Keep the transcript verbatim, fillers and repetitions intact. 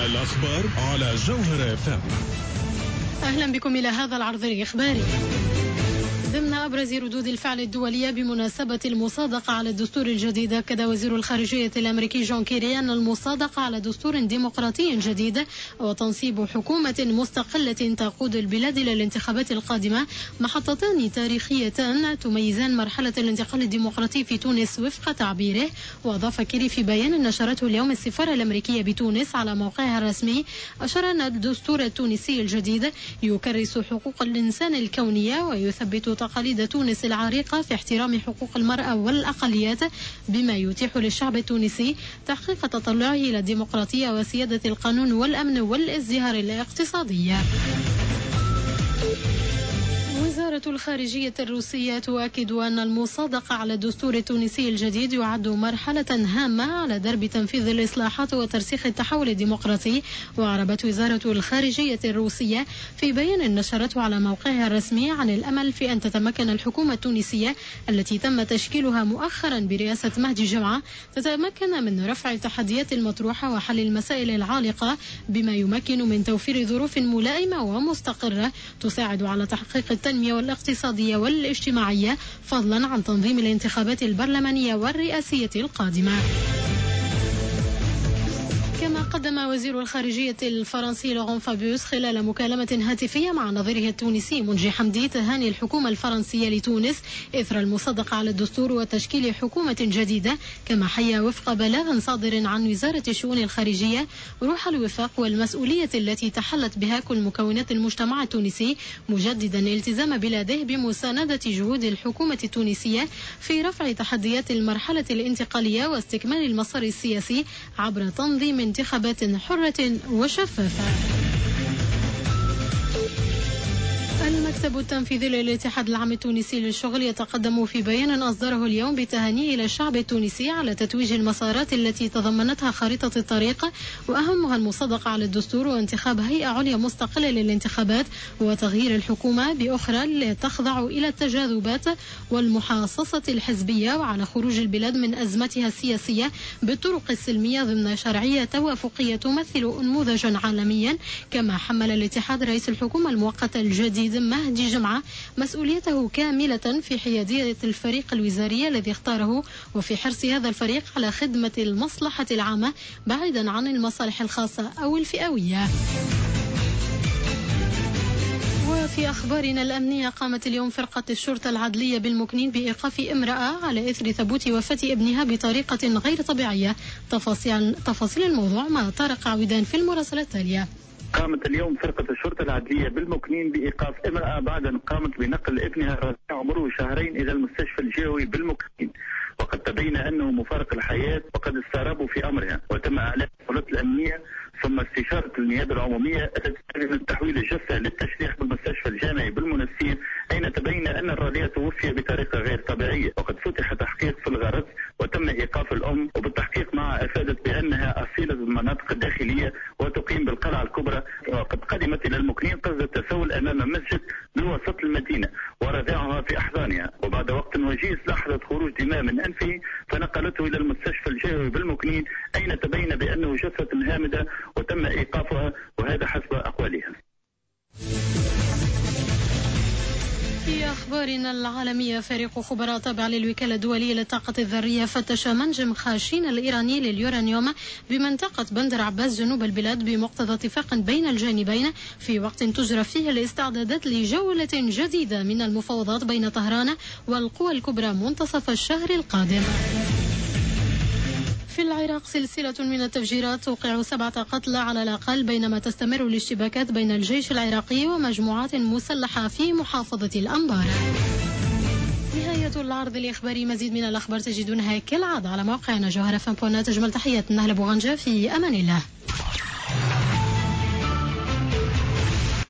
الأخبار على جوهر اف ام. أهلا بكم إلى هذا العرض الإخباري. ضمن أبرز ردود الفعل الدولية بمناسبة المصادقة على الدستور الجديد، أكد وزير الخارجية الأمريكي جون كيري أن المصادقة على دستور ديمقراطي جديد وتنصيب حكومة مستقلة تقود البلاد إلى الانتخابات القادمة محطتان تاريخيتان تميزان مرحلة الانتقال الديمقراطي في تونس وفق تعبيره. وأضاف كيري في بيان نشرته اليوم السفارة الأمريكية بتونس على موقعها الرسمي، أشار أن الدستور التونسي الجديد يكرس حقوق الإنسان الكونية ويثبت تقاليد تونس العريقة في احترام حقوق المرأة والأقليات، بما يتيح للشعب التونسي تحقيق تطلعه إلى الديمقراطية وسيادة القانون والأمن والازدهار الاقتصادي. وزارة الخارجية الروسية تؤكد أن المصادقة على الدستور التونسي الجديد يعد مرحلة هامة على درب تنفيذ الإصلاحات وترسيخ التحول الديمقراطي. وأعربت وزارة الخارجية الروسية في بيان نشرته على موقعها الرسمي عن الأمل في أن تتمكن الحكومة التونسية التي تم تشكيلها مؤخرا برئاسة مهدي جمعة تتمكن من رفع التحديات المطروحة وحل المسائل العالقة، بما يمكن من توفير ظروف ملائمة ومستقرة تساعد على تحقيق التنمية والاقتصادية والاجتماعية، فضلا عن تنظيم الانتخابات البرلمانية والرئاسية القادمة. كما قدم وزير الخارجية الفرنسي لوران فابيوس خلال مكالمة هاتفية مع نظيره التونسي منجي حمدي تهاني الحكومة الفرنسية لتونس إثر المصادقة على الدستور وتشكيل حكومة جديدة، كما حيا وفق بلاغ صادر عن وزارة الشؤون الخارجية روح الوفاق والمسؤولية التي تحلت بها كل مكونات المجتمع التونسي، مجددا التزام بلاده بمساندة جهود الحكومة التونسية في رفع تحديات المرحلة الانتقالية واستكمال المسار السياسي عبر تنظيم انتخابات حرة وشفافة. المكتب التنفيذي للاتحاد العام التونسي للشغل يتقدم في بيان أصدره اليوم بتهانيه إلى الشعب التونسي على تتويج المسارات التي تضمنتها خريطة الطريق، وأهمها المصادقة على الدستور وانتخاب هيئة عليا مستقلة للانتخابات وتغيير الحكومة بأخرى لتخضع إلى التجاذبات والمحاصصة الحزبية، وعلى خروج البلاد من أزمتها السياسية بالطرق السلمية ضمن شرعية توافقية تمثل نموذجا عالميا. كما حمل الاتحاد رئيس الحكومة المؤقتة الجديد مهدي جمعة مسؤوليته كاملة في حيادية الفريق الوزاري الذي اختاره، وفي حرص هذا الفريق على خدمة المصلحة العامة بعيدا عن المصالح الخاصة أو الفئوية. وفي أخبارنا الأمنية، قامت اليوم فرقة الشرطة العدلية بالمكنين بإيقاف امرأة على إثر ثبوت وفاة ابنها بطريقة غير طبيعية. تفاصيل, تفاصيل الموضوع مع طارق عويدان في المراسلة التالية. قامت اليوم فرقة الشرطة العدلية بالمكنين بإيقاف امرأة بعد أن قامت بنقل ابنها الرضيع عمره شهرين إلى المستشفى الجوي بالمكنين، وقد تبين أنه مفارق الحياة وقد استعربوا في أمرها، وتم إعلان السلطات الأمنية ثم استشارة النيابة العمومية التي من تحويل الجثة للتشريح بالمستشفى الجامعي بالمنسير، أين تبين أن الرضيع توفي بطريقة غير طبيعية. وقد فتح تحقيق في الغرض وتم إيقاف الأم، وبالتحقيق معها أفادت بأنها أصيلة بالمناطق الداخلية وتقيم بالقلعة الكبرى، وقد قدمت إلى المكنين قصد التسول أمام مسجد بوسط المدينة ورضعها في أحضانها، وبعد وقت وجيز لاحظت خروج دماء من أنفه فنقلته إلى المستشفى الجوي بالمكنين، أين تبين بأنه جثة هامدة وتم إيقافها، وهذا حسب أقوالها. في أخبارنا العالمية، فريق خبراء تابع للوكالة الدولية للطاقة الذرية فتش منجم خاشين الإيراني لليورانيوم بمنطقة بندر عباس جنوب البلاد بمقتضى اتفاق بين الجانبين، في وقت تجرى فيه الاستعدادات لجولة جديدة من المفاوضات بين طهران والقوى الكبرى منتصف الشهر القادم. في العراق، سلسلة من التفجيرات توقع سبعة قتلى على الأقل، بينما تستمر الاشتباكات بين الجيش العراقي ومجموعات مسلحة في محافظة الأنبار. نهاية العرض الإخباري. مزيد من الأخبار تجدونها كالعادة على موقعنا جوهر اف ام دوت نت. أجمل تحيات نهل بوغنجة، في أمان الله.